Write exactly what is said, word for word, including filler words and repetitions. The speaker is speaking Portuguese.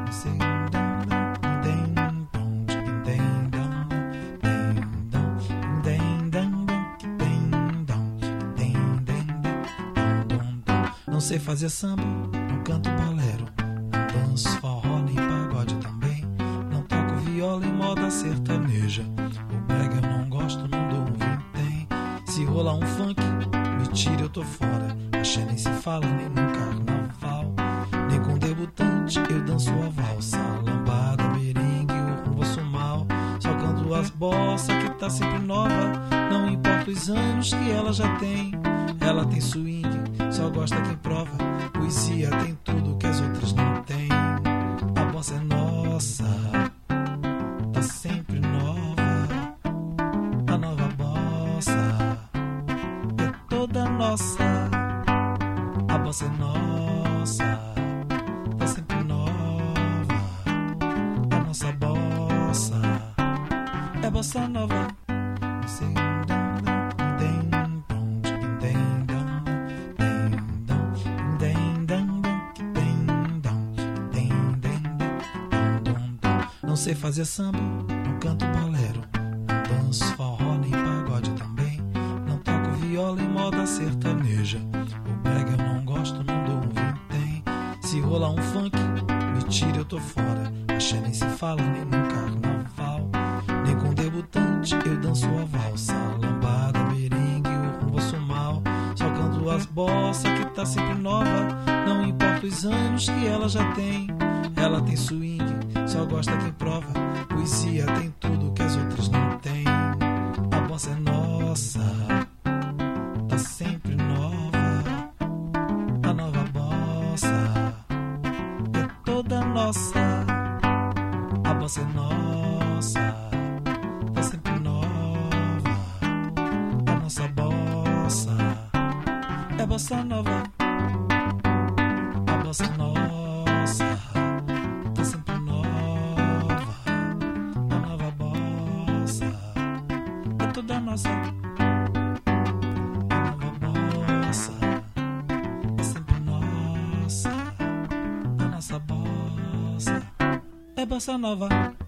Não sei fazer samba, não canto bolero, não danço forró nem pagode também. Não toco viola em moda sertaneja, o brega eu não gosto, não dou um vintém. Se rolar um funk, me tira, eu tô fora. Axé nem se fala, nem no carnaval, nem com debutante eu danço a valsa. Lambada, merengue, o rumba mal, só canto as bossa que tá sempre nova. Não importa os anos que ela já tem, ela tem swing, só gosta quem prova. Poesia tem tudo que as outras não têm. A bossa é nossa, tá sempre nova. A nova bossa é toda nossa. A bossa é nossa, tá sempre nova. A nossa bossa é bossa nova. Sei. Não sei fazer samba, não canto bolero, não danço forró nem pagode também. Não toco viola em moda sertaneja, o brega eu não gosto, não dou um vintém. Se rolar um funk, me tira, eu tô fora. Axé nem se fala, nem no carnaval, nem com debutante eu danço a valsa. Lambada, merengue, o rumba mal, só canto as bossa que tá sempre nova. Não importa os anos que ela já tem, ela tem swing, só gosta quem prova. Poesia tem tudo que as outras não têm. A bossa é nossa, tá sempre nova. A nova bossa é toda nossa. A bossa é nossa, tá sempre nova. A nossa bossa é bossa nova. A bossa é nossa, toda nossa. A nova bossa é sempre nossa. A nossa bossa é bossa nova.